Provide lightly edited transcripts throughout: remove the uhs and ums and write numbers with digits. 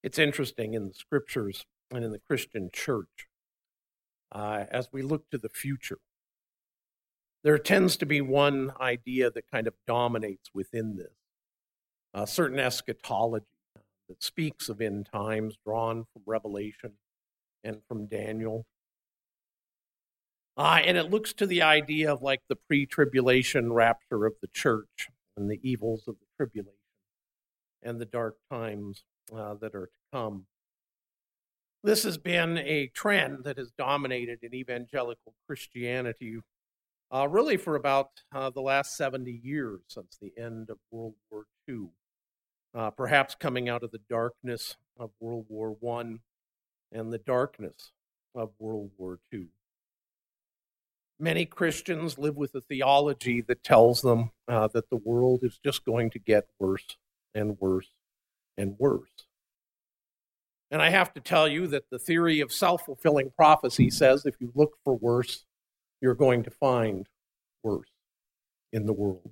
It's interesting in the scriptures and in the Christian church, as we look to the future, there tends to be one idea that kind of dominates within this, a certain eschatology that speaks of end times drawn from Revelation and from Daniel. And it looks to the idea of like the pre-tribulation rapture of the church and the evils of the tribulation and the dark times that are to come. This has been a trend that has dominated in evangelical Christianity really for about the last 70 years, since the end of World War II, perhaps coming out of the darkness of World War I and the darkness of World War II. Many Christians live with a theology that tells them that the world is just going to get worse and worse and worse. And I have to tell you that the theory of self-fulfilling prophecy says if you look for worse, you're going to find worse in the world.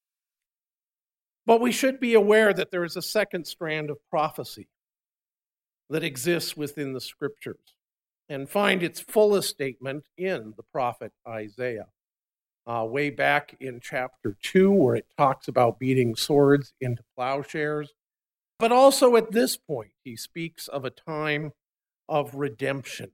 But we should be aware that there is a second strand of prophecy that exists within the scriptures and find its fullest statement in the prophet Isaiah. Way back in chapter 2, where it talks about beating swords into plowshares. But also at this point, he speaks of a time of redemption.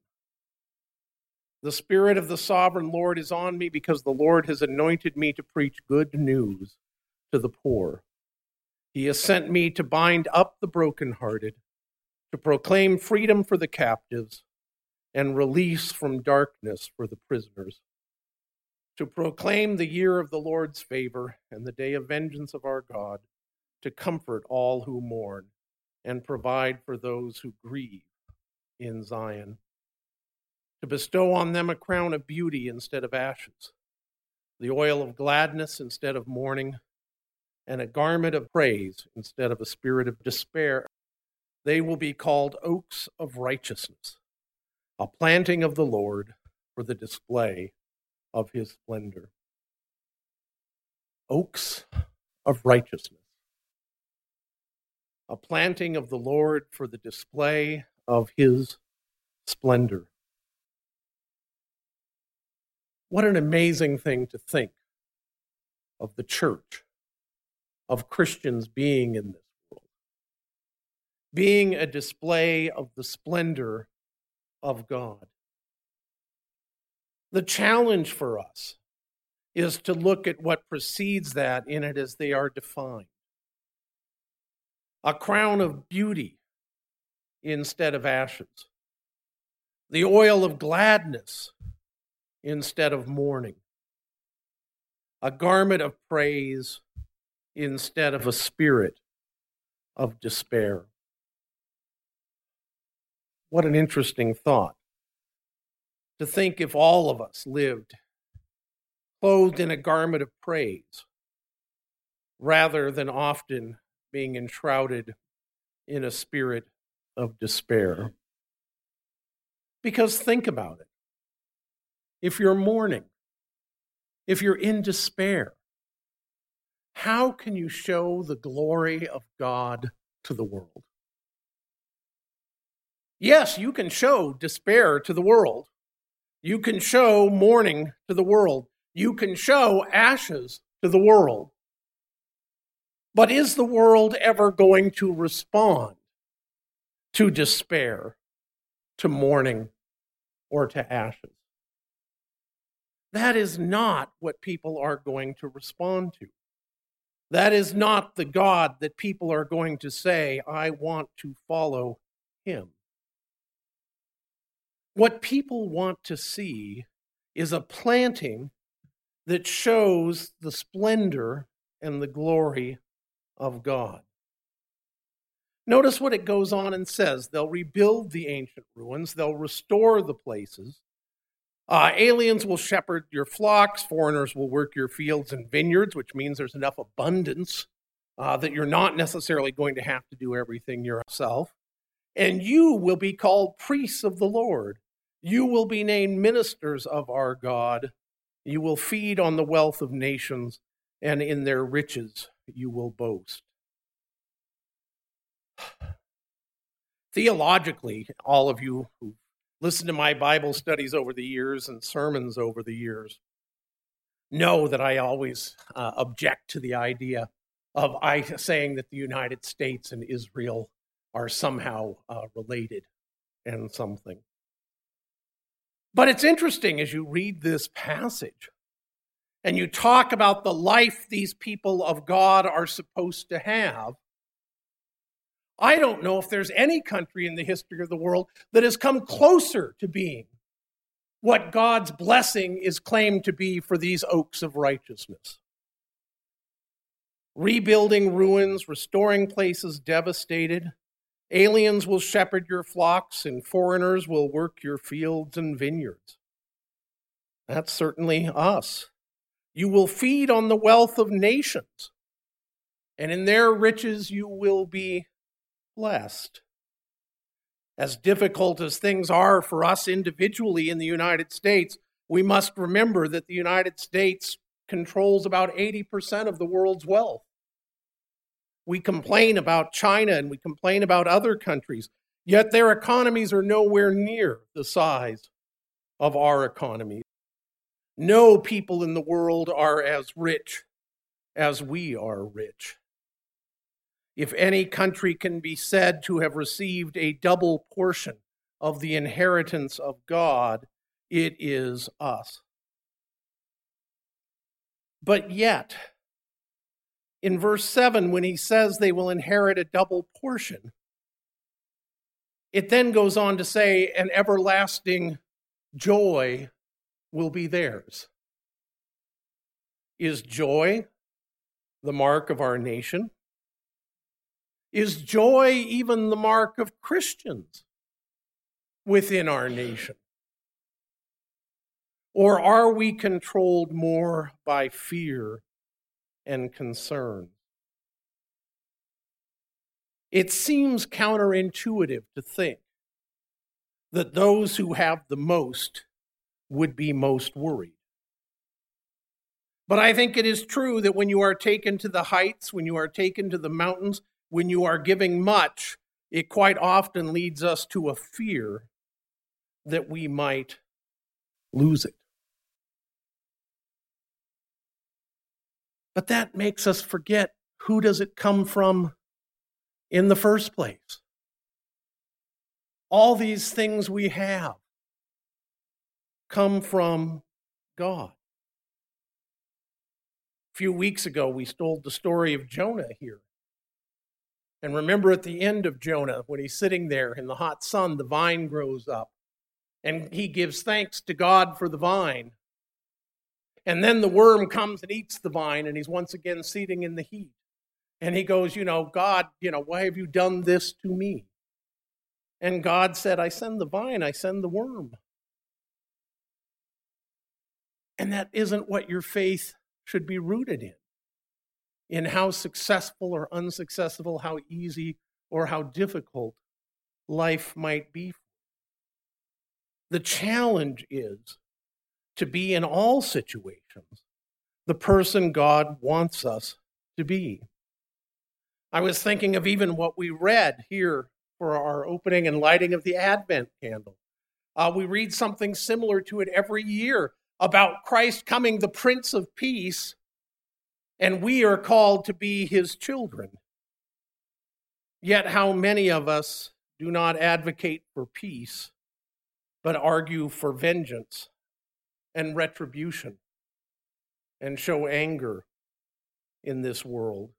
The Spirit of the Sovereign Lord is on me because the Lord has anointed me to preach good news to the poor. He has sent me to bind up the brokenhearted, to proclaim freedom for the captives, and release from darkness for the prisoners, to proclaim the year of the Lord's favor and the day of vengeance of our God, to comfort all who mourn and provide for those who grieve in Zion, to bestow on them a crown of beauty instead of ashes, the oil of gladness instead of mourning, and a garment of praise instead of a spirit of despair. They will be called oaks of righteousness, a planting of the Lord for the display of his splendor. Oaks of righteousness, a planting of the Lord for the display of his splendor. What an amazing thing to think of the church, of Christians being in this world, being a display of the splendor of God. The challenge for us is to look at what precedes that in it as they are defined. A crown of beauty instead of ashes. The oil of gladness instead of mourning. A garment of praise instead of a spirit of despair. What an interesting thought. To think if all of us lived clothed in a garment of praise, rather than often being enshrouded in a spirit of despair. Because think about it. If you're mourning, if you're in despair, how can you show the glory of God to the world? Yes, you can show despair to the world. You can show mourning to the world. You can show ashes to the world. But is the world ever going to respond to despair, to mourning, or to ashes? That is not what people are going to respond to. That is not the God that people are going to say, I want to follow him. What people want to see is a planting that shows the splendor and the glory of God. Notice what it goes on and says. They'll rebuild the ancient ruins. They'll restore the places. Aliens will shepherd your flocks. Foreigners will work your fields and vineyards, which means there's enough abundance that you're not necessarily going to have to do everything yourself. And you will be called priests of the Lord. You will be named ministers of our God. You will feed on the wealth of nations, and in their riches you will boast. Theologically, all of you who listen to my Bible studies over the years and sermons over the years know that I always object to the idea of saying that the United States and Israel are somehow related and something. But it's interesting as you read this passage and you talk about the life these people of God are supposed to have. I don't know if there's any country in the history of the world that has come closer to being what God's blessing is claimed to be for these oaks of righteousness. Rebuilding ruins, restoring places devastated. Aliens will shepherd your flocks, and foreigners will work your fields and vineyards. That's certainly us. You will feed on the wealth of nations, and in their riches you will be blessed. As difficult as things are for us individually in the United States, we must remember that the United States controls about 80% of the world's wealth. We complain about China and we complain about other countries, yet their economies are nowhere near the size of our economy. No people in the world are as rich as we are rich. If any country can be said to have received a double portion of the inheritance of God, it is us. But yet, in verse 7, when he says they will inherit a double portion, it then goes on to say an everlasting joy will be theirs. Is joy the mark of our nation? Is joy even the mark of Christians within our nation? Or are we controlled more by fear and concern? It seems counterintuitive to think that those who have the most would be most worried. But I think it is true that when you are taken to the heights, when you are taken to the mountains, when you are giving much, it quite often leads us to a fear that we might lose it. But that makes us forget, who does it come from in the first place? All these things we have come from God. A few weeks ago, we told the story of Jonah here. And remember at the end of Jonah, when he's sitting there in the hot sun, the vine grows up. And he gives thanks to God for the vine. And then the worm comes and eats the vine, and he's once again sitting in the heat. And he goes, God, why have you done this to me? And God said, I send the vine, I send the worm. And that isn't what your faith should be rooted in how successful or unsuccessful, how easy or how difficult life might be. The challenge is to be in all situations the person God wants us to be. I was thinking of even what we read here for our opening and lighting of the Advent candle. We read something similar to it every year about Christ coming, the Prince of Peace, and we are called to be his children. Yet how many of us do not advocate for peace, but argue for vengeance and retribution and show anger in this world?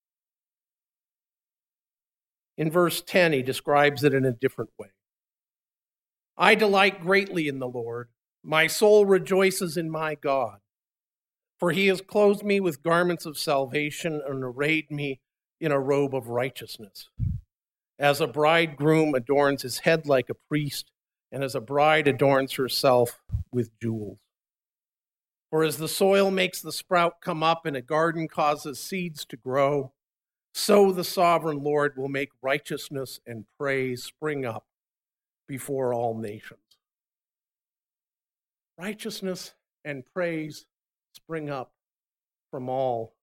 In verse 10, he describes it in a different way. I delight greatly in the Lord. My soul rejoices in my God. For he has clothed me with garments of salvation and arrayed me in a robe of righteousness. As a bridegroom adorns his head like a priest, and as a bride adorns herself with jewels. For as the soil makes the sprout come up and a garden causes seeds to grow, so the sovereign Lord will make righteousness and praise spring up before all nations. Righteousness and praise spring up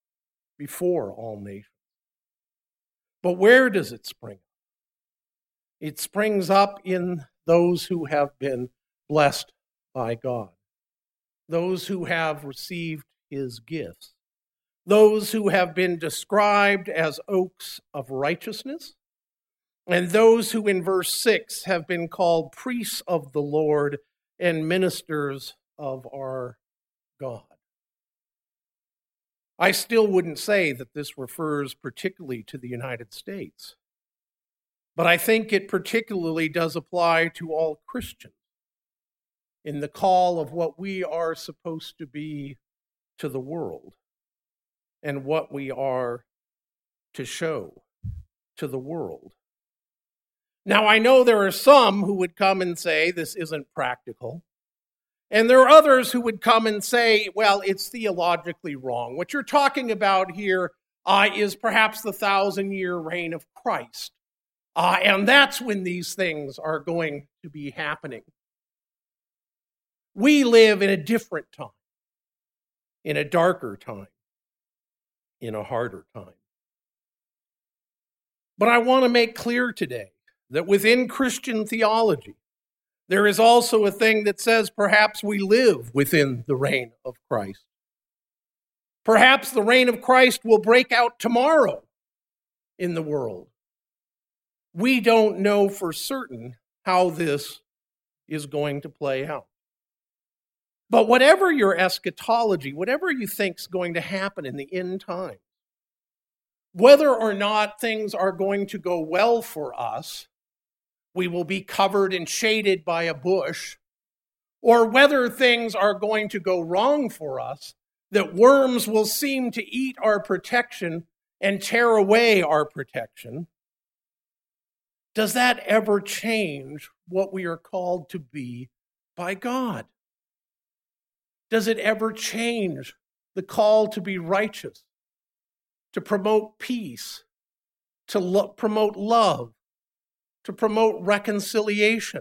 before all nations. But where does it spring up? It springs up in those who have been blessed by God, those who have received his gifts, those who have been described as oaks of righteousness, and those who in verse 6 have been called priests of the Lord and ministers of our God. I still wouldn't say that this refers particularly to the United States, but I think it particularly does apply to all Christians in the call of what we are supposed to be to the world and what we are to show to the world. Now, I know there are some who would come and say this isn't practical, and there are others who would come and say, well, it's theologically wrong. What you're talking about here is perhaps the 1,000-year reign of Christ, and that's when these things are going to be happening. We live in a different time, in a darker time, in a harder time. But I want to make clear today that within Christian theology, there is also a thing that says perhaps we live within the reign of Christ. Perhaps the reign of Christ will break out tomorrow in the world. We don't know for certain how this is going to play out. But whatever your eschatology, whatever you think is going to happen in the end time, whether or not things are going to go well for us, we will be covered and shaded by a bush, or whether things are going to go wrong for us, that worms will seem to eat our protection and tear away our protection, does that ever change what we are called to be by God? Does it ever change the call to be righteous, to promote peace, to promote love, to promote reconciliation?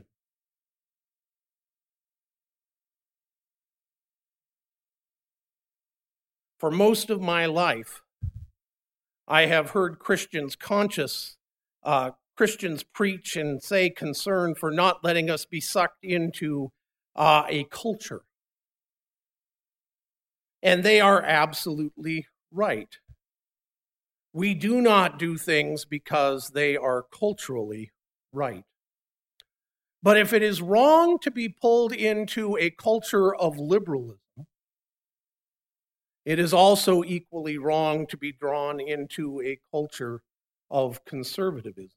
For most of my life, I have heard Christians preach and say concern for not letting us be sucked into a culture. And they are absolutely right. We do not do things because they are culturally right. But if it is wrong to be pulled into a culture of liberalism, it is also equally wrong to be drawn into a culture of conservatism.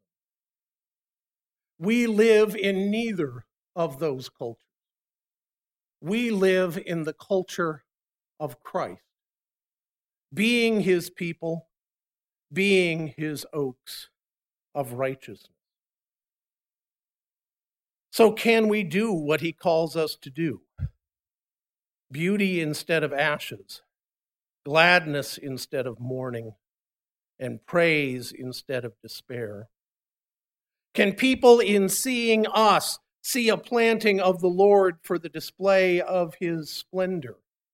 We live in neither of those cultures. We live in the culture of Christ, being his people, being his oaks of righteousness. So can we do what he calls us to do? Beauty instead of ashes, gladness instead of mourning, and praise instead of despair. Can people in seeing us see a planting of the Lord for the display of his splendor?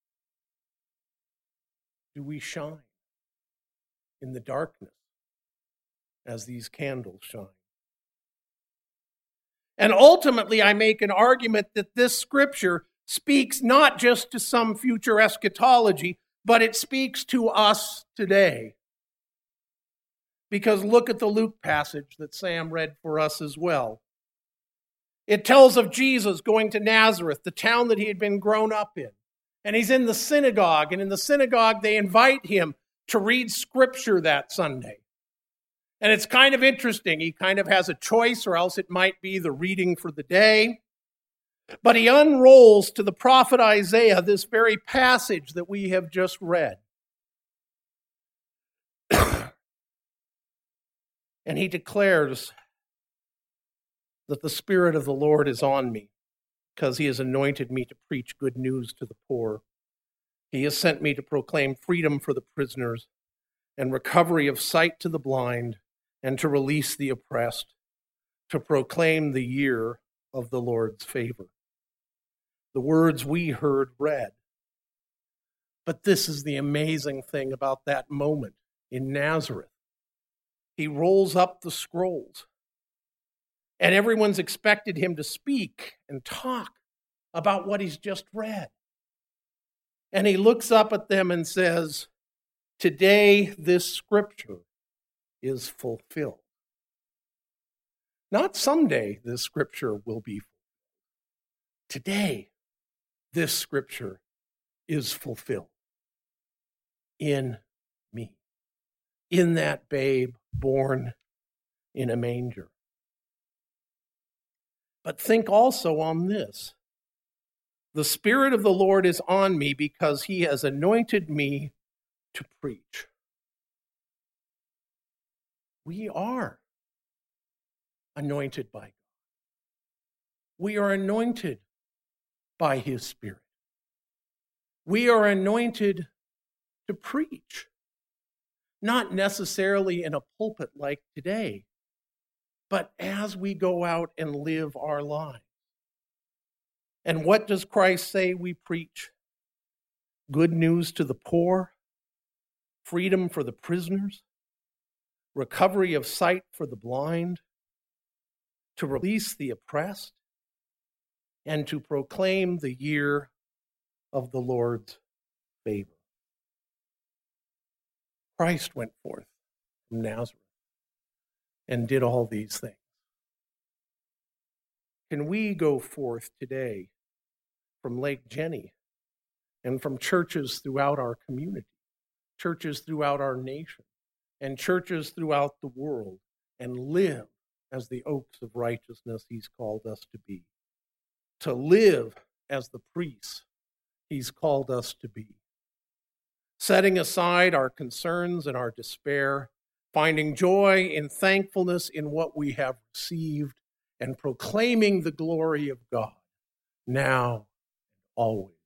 Do we shine in the darkness as these candles shine? And ultimately, I make an argument that this scripture speaks not just to some future eschatology, but it speaks to us today. Because look at the Luke passage that Sam read for us as well. It tells of Jesus going to Nazareth, the town that he had been grown up in. And he's in the synagogue, and in the synagogue they invite him to read scripture that Sunday. And it's kind of interesting. He kind of has a choice, or else it might be the reading for the day. But he unrolls to the prophet Isaiah this very passage that we have just read. And he declares that the Spirit of the Lord is on me, because he has anointed me to preach good news to the poor. He has sent me to proclaim freedom for the prisoners and recovery of sight to the blind, and to release the oppressed, to proclaim the year of the Lord's favor. The words we heard read. But this is the amazing thing about that moment in Nazareth. He rolls up the scrolls, And everyone's expected him to speak and talk about what he's just read. And he looks up at them and says, "Today this scripture is fulfilled." Not someday this scripture will be fulfilled. Today this scripture is fulfilled in me, in that babe born in a manger. But think also on this. The Spirit of the Lord is on me because he has anointed me to preach. We are anointed by God. We are anointed by his Spirit. We are anointed to preach. Not necessarily in a pulpit like today, but as we go out and live our lives. And what does Christ say we preach? Good news to the poor, freedom for the prisoners, recovery of sight for the blind, to release the oppressed, and to proclaim the year of the Lord's favor. Christ went forth from Nazareth and did all these things. Can we go forth today from Lake Jenny and from churches throughout our community, churches throughout our nation, and churches throughout the world, and live as the oaks of righteousness he's called us to be? To live as the priests he's called us to be. Setting aside our concerns and our despair, finding joy and thankfulness in what we have received, and proclaiming the glory of God now and always.